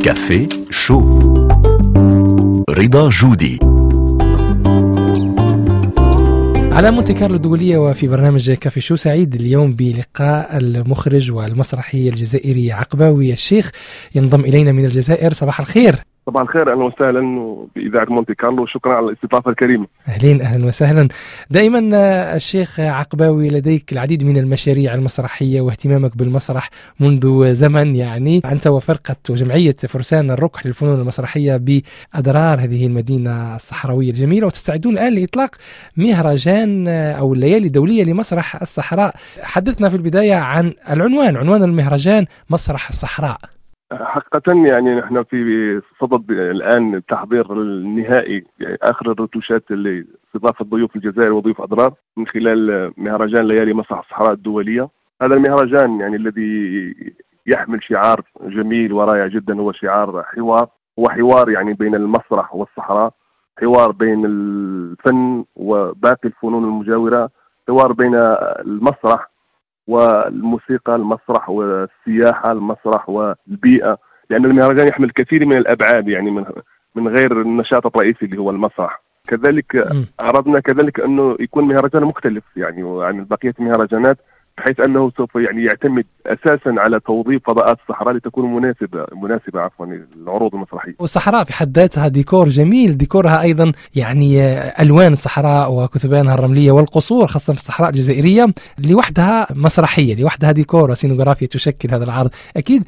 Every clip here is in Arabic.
كافي شو. رضا جودي على مونتي كارلو الدولية. وفي برنامج كافي شو سعيد اليوم بلقاء المخرج والمسرحي الجزائري عقباوي الشيخ، ينضم إلينا من الجزائر. صباح الخير. صباح الخير، أهلا وسهلا بإذاعة مونتي كارلو، شكرا على الاستضافة الكريمة. أهلا وسهلا. دائما الشيخ عقباوي لديك العديد من المشاريع المسرحية واهتمامك بالمسرح منذ زمن، يعني أنت وفرقة وجمعية فرسان الركح للفنون المسرحية بأدرار هذه المدينة الصحراوية الجميلة، وتستعدون الآن لإطلاق مهرجان أو الليالي الدولية لمسرح الصحراء. حدثنا في البداية عن عنوان المهرجان مسرح الصحراء. حقيقة يعني نحن في صدد الآن التحضير النهائي، يعني آخر الرتوشات لاستضافة ضيوف الجزائر وضيوف أضرار من خلال مهرجان ليالي مسرح الصحراء الدولية. هذا المهرجان يعني الذي يحمل شعار جميل ورائع جدا، هو شعار حوار، هو حوار يعني بين المسرح والصحراء، حوار بين الفن وباقي الفنون المجاورة، حوار بين المسرح والموسيقى، المسرح والسياحة، المسرح والبيئة، لأن المهرجان يحمل كثير من الأبعاد يعني من غير النشاط الرئيسي اللي هو المسرح. كذلك أردنا كذلك أنه يكون مهرجان مختلف يعني عن بقية المهرجانات، بحيث أنه سوف يعني يعتمد أساسا على توظيف فضاءات الصحراء لتكون مناسبة للعروض المسرحية. والصحراء في حد ذاتها ديكور جميل، ديكورها أيضا يعني ألوان الصحراء وكثبانها الرملية والقصور خاصة في الصحراء الجزائرية لوحدها مسرحية، لوحدها ديكور وسينوغرافيا تشكل هذا العرض. أكيد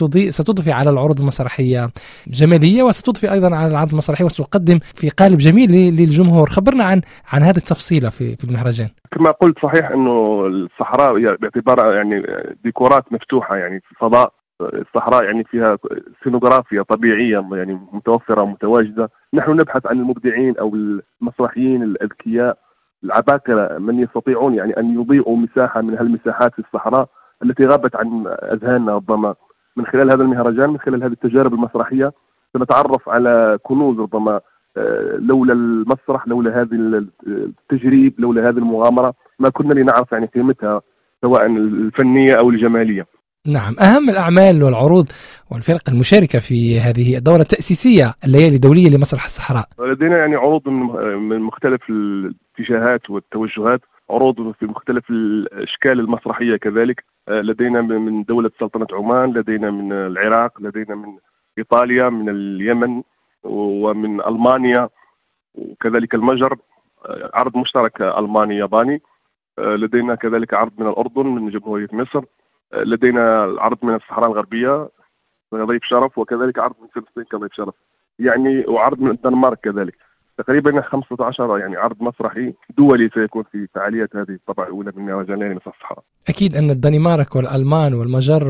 ستضفي على العروض المسرحية جمالية، وستضفي أيضا على العرض المسرحي وتقدم في قالب جميل للجمهور. خبرنا عن هذه التفصيلة في المهرجان. كما قلت صحيح أنه الصحراء باعتبارها يعني ديكورات مفتوحة، يعني في فضاء الصحراء يعني فيها سينوغرافيا طبيعية يعني متوفرة ومتواجدة. نحن نبحث عن المبدعين أو المسرحيين الأذكياء العباقرة من يستطيعون يعني أن يضيئوا مساحة من هالمساحات في الصحراء التي غابت عن أذهاننا ربما. من خلال هذا المهرجان، من خلال هذه التجارب المسرحية، سنتعرف على كنوز ربما لولا المسرح، لولا هذه التجريب، لولا هذه المغامرة ما كنا لنعرف يعني قيمتها سواء الفنية أو الجمالية. نعم، أهم الأعمال والعروض والفرق المشاركة في هذه الدورة التأسيسية الليالي الدولية لمسرح الصحراء. لدينا يعني عروض من مختلف الاتجاهات والتوجهات، عروض في مختلف الأشكال المسرحية. كذلك لدينا من دولة سلطنة عمان، لدينا من العراق، لدينا من إيطاليا، من اليمن ومن ألمانيا، وكذلك المجر، عرض مشترك ألماني ياباني. لدينا كذلك عرض من الأردن، من جمهورية مصر. لدينا عرض من الصحراء الغربية ضيف شرف، وكذلك عرض من فلسطين كضيف شرف يعني، وعرض من الدنمارك كذلك. تقريبا 15 يعني عرض مسرحي دولي سيكون في فعاليات هذه الطبعة الأولى من مهرجان ليالي مسرح الصحراء. أكيد أن الدنمارك والألمان والمجر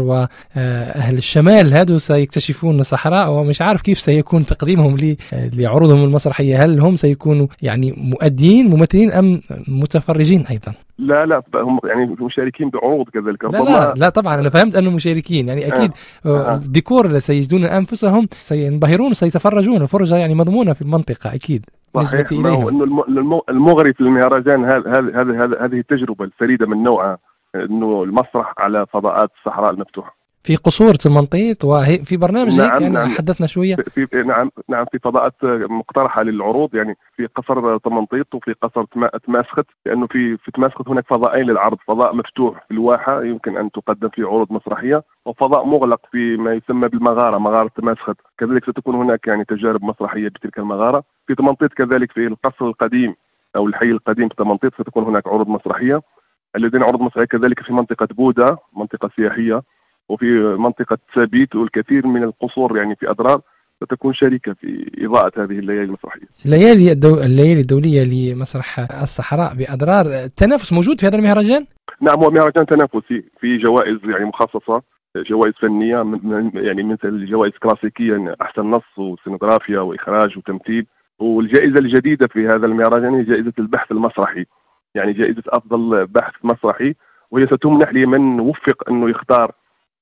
وأهل الشمال هذو سيكتشفون الصحراء، ومش عارف كيف سيكون تقديمهم لعروضهم المسرحية. هل هم سيكونوا يعني مؤدين ممثلين أم متفرجين أيضا؟ لا هم يعني مشاركين بعروض كذلك. لا طبعا أنا فهمت أنه مشاركين يعني أكيد. ديكور سيجدون أنفسهم، سينبهرون وسيتفرجون. الفرجة يعني مضمونة في المنطقة أكيد. صحيح، إنه المغري في المهرجان هذه التجربة الفريدة من نوعها، إنه المسرح على فضاءات الصحراء المفتوحة في قصور تمنطيط، وفي برنامج هيك يعني حدثنا شوية نعم في فضاءات مقترحة للعروض، يعني في قصر تمنطيط وفي قصر تماسخت، لأنه في تماسخت هناك فضاءين للعرض، فضاء مفتوح في الواحة يمكن أن تقدم فيه عروض مسرحية، وفضاء مغلق في ما يسمى بالمغارة، مغارة تماسخت. كذلك ستكون هناك يعني تجارب مسرحية بتلك المغارة. في تمنطيط كذلك في القصر القديم أو الحي القديم في تمنطيط ستكون هناك عروض مسرحية. لدينا عروض مسرحية كذلك في منطقة بودا، منطقة سياحية، وفي منطقة سابيت، والكثير من القصور يعني في أضرار ستكون شريكة في إضاءة هذه الليالي المسرحية. الليالي الدولية لمسرح الصحراء بأضرار. التنافس موجود في هذا المهرجان؟ نعم، هو مهرجان تنافسي، في جوائز يعني مخصصة، جوائز فنية يعني مثل الجوائز كلاسيكية يعني أحسن نص وسينوغرافيا وإخراج وتمثيل. والجائزة الجديدة في هذا المهرجان هي جائزة البحث المسرحي، يعني جائزة أفضل بحث مسرحي، وهي ستمنح لمن وفق أنه يختار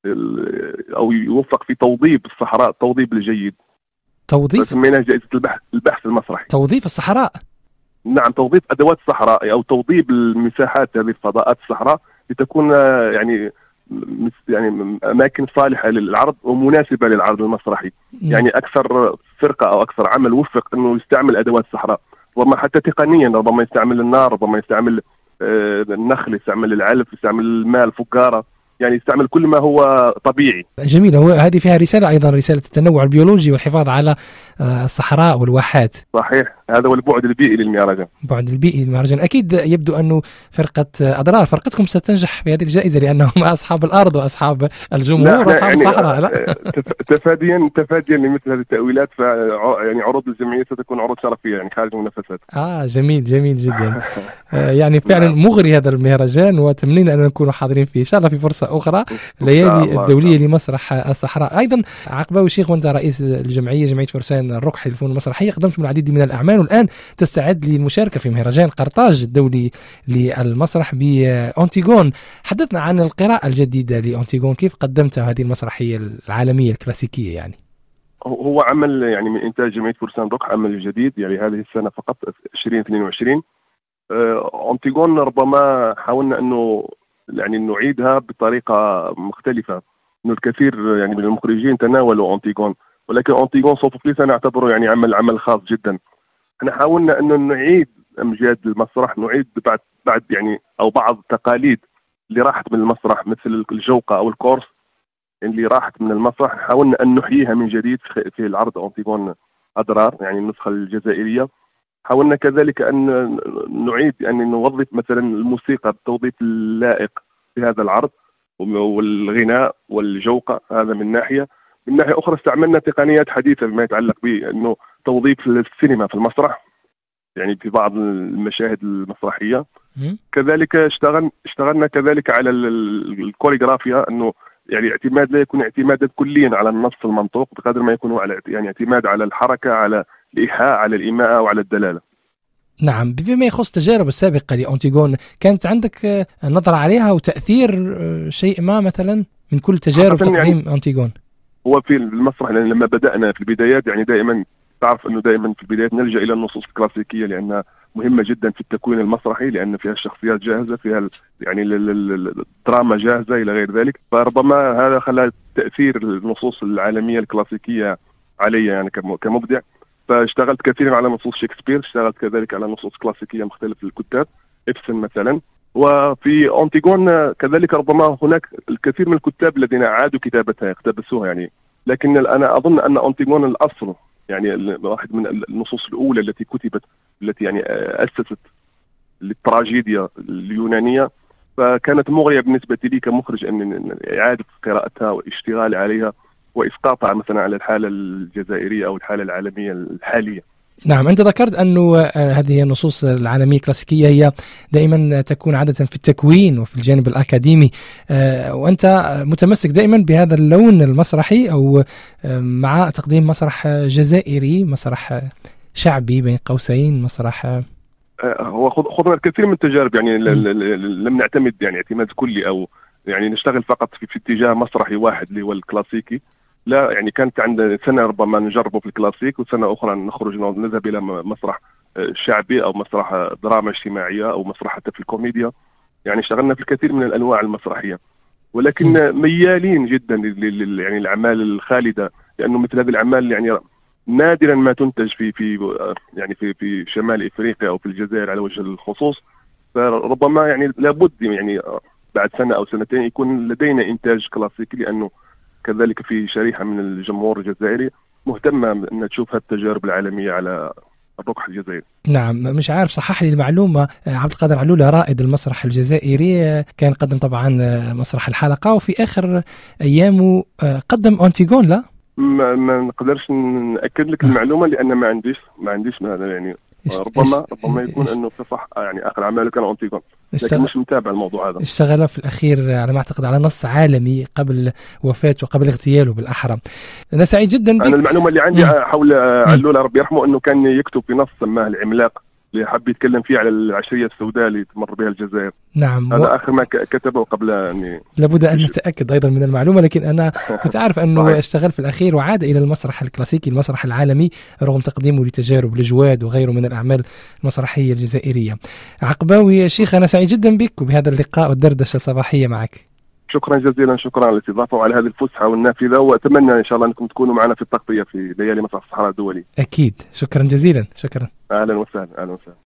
أو يوفق في توظيف الصحراء التوظيف الجيد. توظيف سميناها جائزة البحث المسرحي. توظيف الصحراء. نعم، توظيف أدوات الصحراء أو توظيف المساحات هذه فضاءات الصحراء لتكون يعني يعني اماكن صالحه للعرض ومناسبه للعرض المسرحي. يعني اكثر فرقه او اكثر عمل وفق انه يستعمل ادوات الصحراء، ربما حتى تقنيا، ربما يستعمل النار، ربما يستعمل النخل، يستعمل العلف، يستعمل الماء، الفقاره، يعني يستعمل كل ما هو طبيعي. جميل. هذه فيها رسالة أيضا، رسالة التنوع البيولوجي والحفاظ على الصحراء والواحات. صحيح، هذا هو البعد البيئي للمهرجان. البعد البيئي للمهرجان. أكيد يبدو أنه فرقة أضرار، فرقتكم ستنجح بهذه الجائزة لأنهم أصحاب الأرض وأصحاب الجمهور وأصحاب يعني الصحراء. لا تفاديا لمثل هذه التأويلات، يعني عروض الجمعية ستكون عروض شرفية يعني خارج المنافسات. جميل جميل جدا. يعني فعلا مغري هذا المهرجان، وتمنينا أن نكون حاضرين فيه إن شاء الله في فرصة أخرى. الليالي الدولية لمسرح الصحراء. أيضا عقباوي الشيخ، وأنت رئيس الجمعية، جمعية فرسان الركح للفنون المسرحية، قدمت من العديد من الأعمال، والآن تستعد للمشاركة في مهرجان قرطاج الدولي للمسرح بأنتيغون. حدثنا عن القراءة الجديدة لأنتيغون، كيف قدمت هذه المسرحية العالمية الكلاسيكية؟ يعني هو عمل يعني من إنتاج جمعية فرسان الركح، عمل جديد يعني هذه السنة فقط 2022. أنتيغون ربما حاولنا أنه يعني نعيدها بطريقة مختلفة، إنه الكثير يعني من المخرجين تناولوا أنتيغون، ولكن أنتيغون صوفوكليس أنا أعتبره يعني عمل خاص جدا. احنا حاولنا أنه نعيد أمجاد المسرح، نعيد بعد يعني أو بعض التقاليد اللي راحت من المسرح، مثل الجوقة أو الكورس اللي راحت من المسرح، حاولنا أن نحييها من جديد في العرض أنتيغون أضرار، يعني النسخة الجزائرية. حاولنا كذلك أن نعيد أن نوظف مثلا الموسيقى بالتوظيف اللائق في هذا العرض، والغناء والجوقة، هذا من ناحية. من ناحية أخرى استعملنا تقنيات حديثة بما يتعلق بأنه توظيف السينما في المسرح، يعني في بعض المشاهد المسرحية. كذلك اشتغلنا كذلك على الكوريغرافيا، أنه يعني اعتماد لا يكون اعتمادا كليا على النص المنطوق بقدر ما يكون على يعني اعتماد على الحركة، على الإيحاء، على الإيماء وعلى الدلالة. نعم. بما يخص التجارب السابقة لأنتيغون، كانت عندك نظرة عليها وتأثير شيء ما مثلا من كل تجارب تقديم يعني أنتيغون؟ هو في المسرح لما بدأنا في البدايات يعني دائما تعرف أنه دائما في البدايات نلجأ إلى النصوص الكلاسيكية، لأنها مهمة جدا في التكوين المسرحي، لأن فيها الشخصيات جاهزة، فيها يعني الدراما جاهزة إلى غير ذلك. فربما هذا خلى تأثير النصوص العالمية الكلاسيكية علي يعني كمبدع. فاشتغلت كثيرا على نصوص شكسبير، اشتغلت كذلك على نصوص كلاسيكية مختلفة للكتاب، إبسن مثلا. وفي أنتيغون كذلك ربما هناك الكثير من الكتاب الذين أعادوا كتابتها، اقتبسوها يعني. لكن أنا أظن أن أنتيغون الأصل يعني واحد من النصوص الأولى التي كتبت، التي يعني أسست للتراجيديا اليونانية، فكانت مغرية بالنسبة لي كمخرج أن إعادة قراءتها واشتغال عليها وإسقاطها مثلا على الحالة الجزائرية أو الحالة العالمية الحالية. نعم. أنت ذكرت أنه هذه النصوص العالمية الكلاسيكية هي دائما تكون عادة في التكوين وفي الجانب الأكاديمي، وأنت متمسك دائما بهذا اللون المسرحي، أو مع تقديم مسرح جزائري، مسرح شعبي بين قوسين، مسرح هو خضنا الكثير من التجارب، يعني لم نعتمد يعني اعتماد كلي أو يعني نشتغل فقط في اتجاه مسرحي واحد اللي هو الكلاسيكي. لا، يعني كانت عندنا سنة ربما نجربه في الكلاسيك، وسنة أخرى نخرج نذهب إلى مسرح شعبي أو مسرح دراما اجتماعية أو مسرح حتى في الكوميديا. يعني اشتغلنا في الكثير من الأنواع المسرحية، ولكن ميالين جدا يعني الأعمال الخالدة، لأنه مثل هذه الأعمال يعني نادرا ما تنتج في شمال إفريقيا أو في الجزائر على وجه الخصوص. فربما يعني لابد يعني بعد سنة أو سنتين يكون لدينا إنتاج كلاسيكي، لأنه كذلك في شريحة من الجمهور الجزائري مهتمة أن تشوف هالتجارب العالمية على الركح الجزائري. نعم. مش عارف، صحح لي المعلومة، عبد القادر علولة رائد المسرح الجزائري كان قدم طبعا مسرح الحلقة، وفي آخر أيامه قدم أنتيغون. لا، ما نقدرش نأكد لك المعلومة لأن ما عنديش هذا يعني. ربما يكون انه صح يعني اخر اعماله كان أنتيغون، لكن مش متابع الموضوع هذا. اشتغل في الاخير على ما اعتقد على نص عالمي قبل وفاته وقبل اغتياله بالاحرى. انا سعيد جدا بك. انا المعلومه اللي عندي حول علولة ربي يرحمه انه كان يكتب في نص سماه العملاق، اللي حب يتكلم فيه على العشرية السوداء اللي تمر بها الجزائر. نعم. هذا آخر ما كتبه قبل أن لابد أن نتأكد أيضا من المعلومة، لكن أنا كنت عارف أنه اشتغل في الأخير وعاد إلى المسرح الكلاسيكي، المسرح العالمي، رغم تقديمه لتجارب الجواد وغيره من الأعمال المسرحية الجزائرية. عقباوي شيخ، أنا سعيد جدا بك وبهذا اللقاء والدردشة الصباحية معك. شكرا جزيلا، شكرا على الاستضافة وعلى هذه الفسحة والنافذة، وأتمنى إن شاء الله أنكم تكونوا معنا في التغطية في ليالي مسرح الصحراء الدولي. أكيد، شكرا جزيلا. شكرا. أهلا وسهلا. أهلا وسهلا.